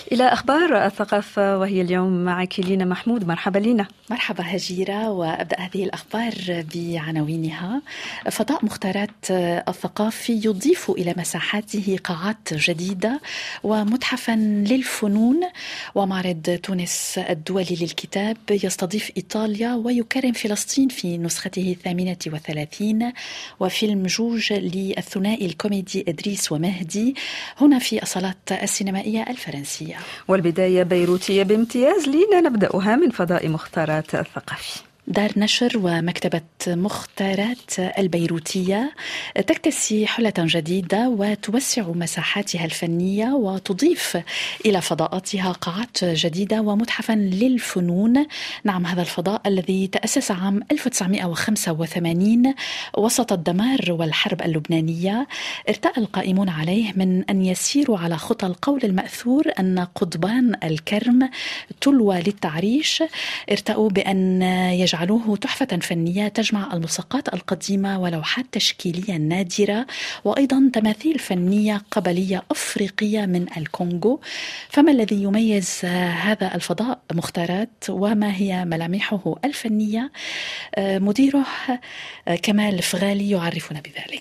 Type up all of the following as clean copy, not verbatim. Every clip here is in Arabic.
إلى أخبار الثقافة، وهي اليوم معك لينا محمود. مرحبا لينا. مرحبا هجيرة، وأبدأ هذه الأخبار بعناوينها. فضاء مختارات الثقافي يضيف إلى مساحاته قاعات جديدة ومتحفا للفنون، ومعرض تونس الدولي للكتاب يستضيف إيطاليا ويكرم فلسطين في نسخته 38، وفيلم جوج للثنائي الكوميدي إدريس ومهدي هنا في الصالات السينمائية الفرنسية. والبداية بيروتية بامتياز لينا، نبدأها من فضاء مختارات الثقافي. دار نشر ومكتبة مختارات البيروتية تكتسي حلة جديدة وتوسع مساحاتها الفنية وتضيف إلى فضاءاتها قاعات جديدة ومتحفا للفنون. نعم، هذا الفضاء الذي تأسس عام 1985 وسط الدمار والحرب اللبنانية ارتأى القائمون عليه من أن يسيروا على خطى القول المأثور أن قضبان الكرم تلوى للتعريش، ارتأوا بأن يجعلوه تحفة فنية تجمع الملصقات القديمة ولوحات تشكيلية نادرة وأيضا تماثيل فنية قبلية أفريقية من الكونغو. فما الذي يميز هذا الفضاء مختارات وما هي ملامحه الفنية؟ مديره كمال فغالي يعرفنا بذلك.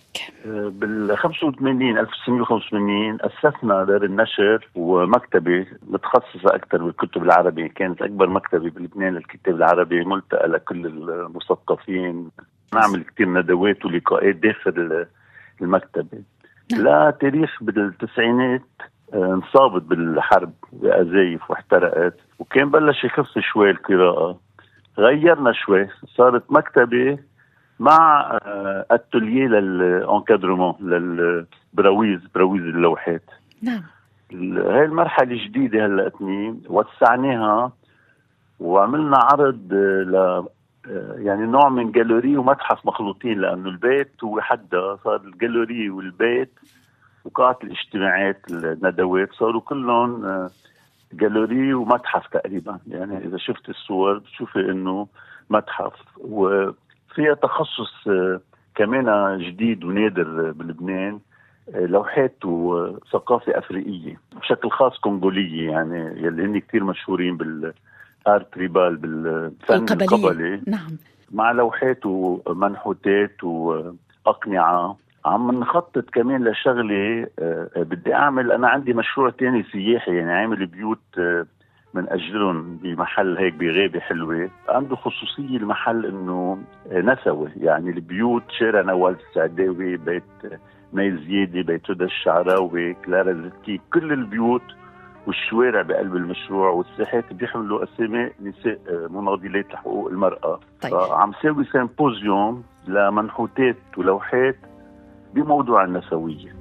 بال1985 أسسنا دار النشر ومكتبة متخصصة أكثر بالكتب العربية، كانت أكبر مكتبة بلبنان للكتاب العربي، ملتقى لكل المثقفين، نعمل كتير ندوات ولقاءات داخل المكتبة. لا تاريخ بالتسعينات انصابت بالحرب بأزايف واحترقت، وكان بلش يخف شوي القراءة. غيرنا شوي، صارت مكتبة مع اتوليه للانكادرمون، للبراويز، براويز اللوحات. نعم، هاي المرحله جديده هلا وسعناها وعملنا عرض يعني نوع من جاليري ومتحف مخلوطين، لانه البيت هو حدا، صار الجاليري والبيت وقاعه الاجتماعات الندوات صاروا كلهم جاليري ومتحف تقريبا. يعني اذا شفت الصور بتشوفي انه متحف، وفيها تخصص كمان جديد ونادر بلبنان، لوحات وثقافة أفريقية بشكل خاص كونغولية، يعني يلي هن كتير مشهورين بالآرت تريبال، بالفن القبلي. نعم، مع لوحات ومنحوتات وأقنعة. عم نخطط كمان لشغلة، بدي أعمل، أنا عندي مشروع تاني سياحي، يعني عامل بيوت من أجرهم بمحل هيك بغابة حلوة. عنده خصوصية المحل إنه نسوي، يعني البيوت شارع نوال السعداوي، بيت مي زيادي، بيت هدى الشعراوي، كلارا زكي، كل البيوت والشوارع بقلب المشروع والساحات بيحملوا أسماء نساء مناضلات لحقوق المرأة. طيب. فعم ساوي سيمبوزيوم لمنحوتات ولوحات بموضوع النسوية.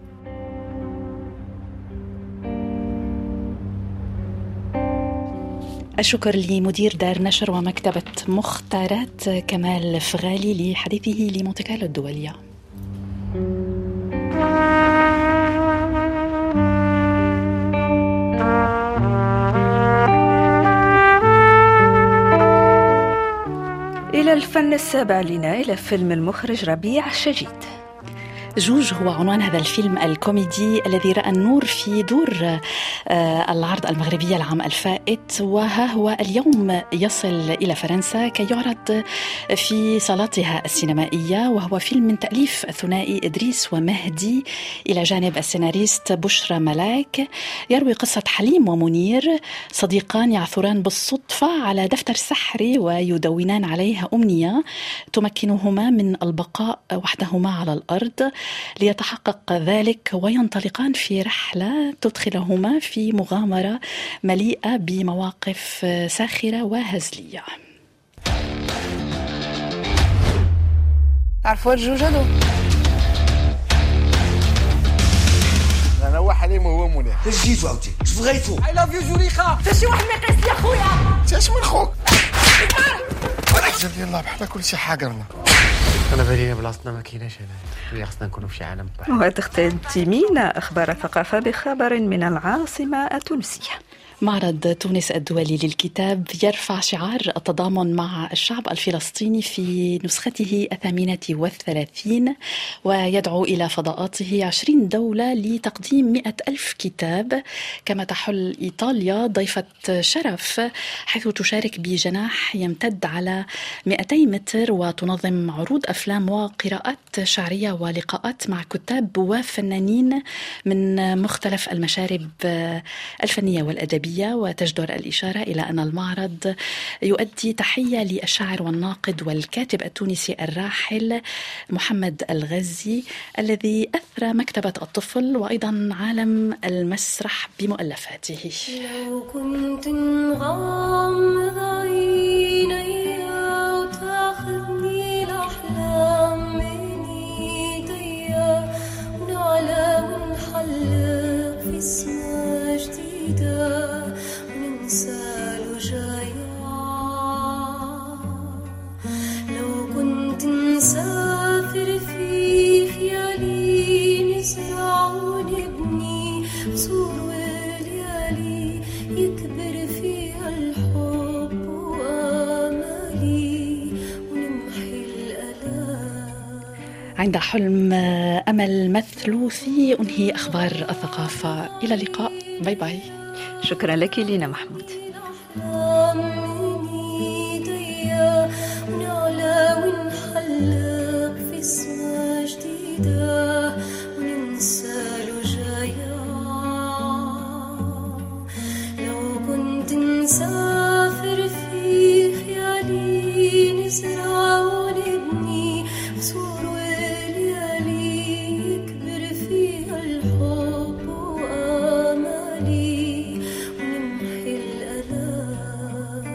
الشكر لمدير دار نشر ومكتبة مختارات كمال فغالي لحديثه لمونتي كارلو الدولية. إلى الفن السابع لنا، إلى فيلم المخرج ربيع شجيد. جوج هو عنوان هذا الفيلم الكوميدي الذي رأى النور في دور العرض المغربية العام الفائت، وها هو اليوم يصل إلى فرنسا كي يعرض في صالاتها السينمائية. وهو فيلم من تأليف الثنائي إدريس ومهدي إلى جانب السيناريست بشرى ملاك، يروي قصة حليم ومنير، صديقان يعثران بالصدفة على دفتر سحري ويدونان عليه أمنية تمكنهما من البقاء وحدهما على الأرض. ليتحقق ذلك وينطلقان في رحلة تدخلهما في مغامرة مليئة بمواقف ساخرة وهزلية. عرفوا الجوجلو؟ انا هو حليم وهو منى. اش جيتو عاوتاني؟ اش بغيتو؟ اي لاف يو زليخه. حتى شي واحد ما يقيس لي خويا. انت اش من خوك؟ جل يلا بحال كلشي حاقرنا. انا بالي بلاصتنا ما كايناش هنا، خصنا نكونوا في شي عالم بحال. وتختتمين أخبار الثقافة بخبر من العاصمة التونسية. معرض تونس الدولي للكتاب يرفع شعار التضامن مع الشعب الفلسطيني في نسخته 38 ويدعو إلى فضاءاته 20 دولة لتقديم 100,000 كتاب. كما تحل إيطاليا ضيفة شرف حيث تشارك بجناح يمتد على 200 متر وتنظم عروض أفلام وقراءات شعرية ولقاءات مع كتاب وفنانين من مختلف المشارب الفنية والأدبية. وتجدر الإشارة إلى أن المعرض يؤدي تحية للشاعر والناقد والكاتب التونسي الراحل محمد الغزي الذي أثرى مكتبة الطفل وأيضا عالم المسرح بمؤلفاته. لو كنت نغمض عيني وتاخذني الأحلام من ايديا ونعلى ونحلق في سما جديدة وننسى الوجايا. لو كنت نسافر في خيالي نزرع ونبني قصور وليالي يكبر فيها الحب وآمالي ونمحي الآلام. عند حلم أمل مثلوثي أنهي أخبار الثقافة. إلى اللقاء. باي باي. شكرا لك لينا محمود. ونعلى ونحلق في سما جديدة وننسى الوجايا. لو كنت نسافر في خيالي نزرع ونبني قصور وليالي يكبر فيها الحب وآمالي ونمحي الآلام.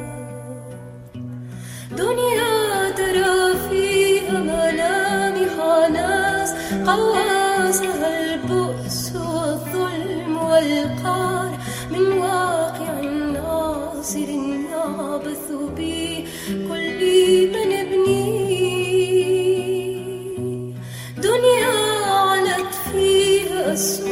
دنيا ترى فيها ملامح ناس قواسها البؤس والظلم والقهر من واقع ناصر يعبث به كل من يبنيه. دنيا علت فيها